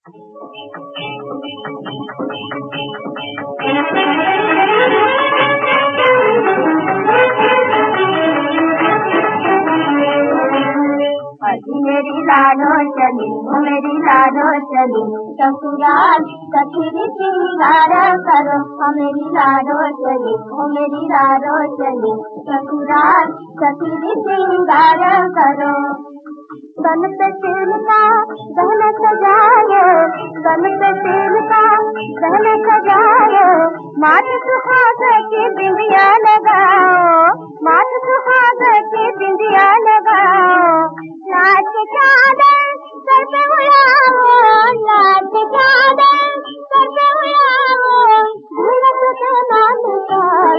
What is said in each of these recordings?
मेरी लाडो चली मेरी लाडो चली ससुराल सखी श्रृंगार करो मेरी लाडो चली मेरी लाडो चली ससुराल सखी श्रृंगार करो। बन पे तिल का गहना सजाए बन पे तिल का गहना सजाए माथ सुहाग की बिंदिया लगाओ माथ सुहाग की बिंदिया लगाओ। नाच चादर सर पे उड़ाओ नाच चादर सर पे उड़ाओ घूंघट के ना निकाल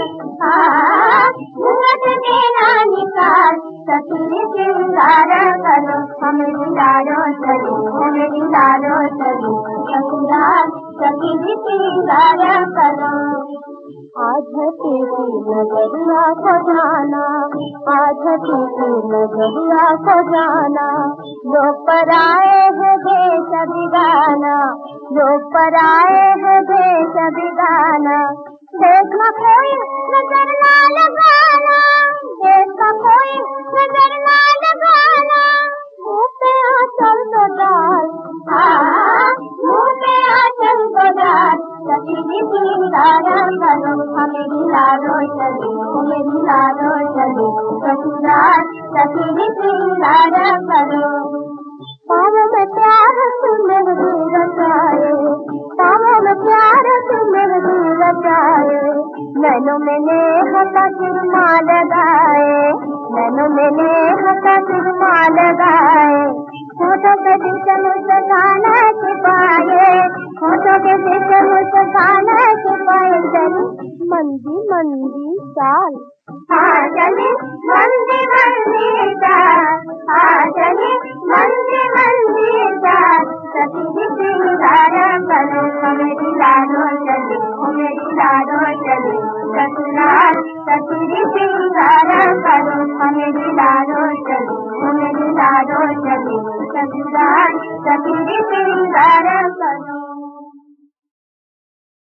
घूंघट के ना निकाल सखी श्रृंगार करो मेरी लाडो चली मेरी लाडो चली ससुराल सखी श्रृंगार करो। आज की नजरिया को जाना आज की नजरिया को जाना लोग पर आए हैं देश बिगाना लोग पर आए हैं देश बिगाना। देश का कोई नजर ना लगाना देश का कोई नजर ना लगाना मुँह पे आंचल तो डाल मुँह पे आंचल तो डाल सखी श्रृंगार करो मेरी लाडो चली मेरी लाडो चली ससुराल सखी श्रृंगार करो। पाँव में प्यार से मेहंदी रचाए पाँव में प्यार से मेहंदी रचाए नैनों में नेह का सुरमा लगाए नैनों में नेह का सुरमा लगाए। होठों पे बीच मुस्कान छिपाए होठों के बीच मुस्कान छिपाए चली मंदी मंदी चाल चली मंदी मंदी चाल चली मंदी मंदी चाल सखी श्रृंगार करो मेरी लाडो चली मेरी लाडो चली ससुराल सखी श्रृंगार करो मेरी लाडो चली मेरी लाडो चली ससुराल सखी श्रृंगार करो।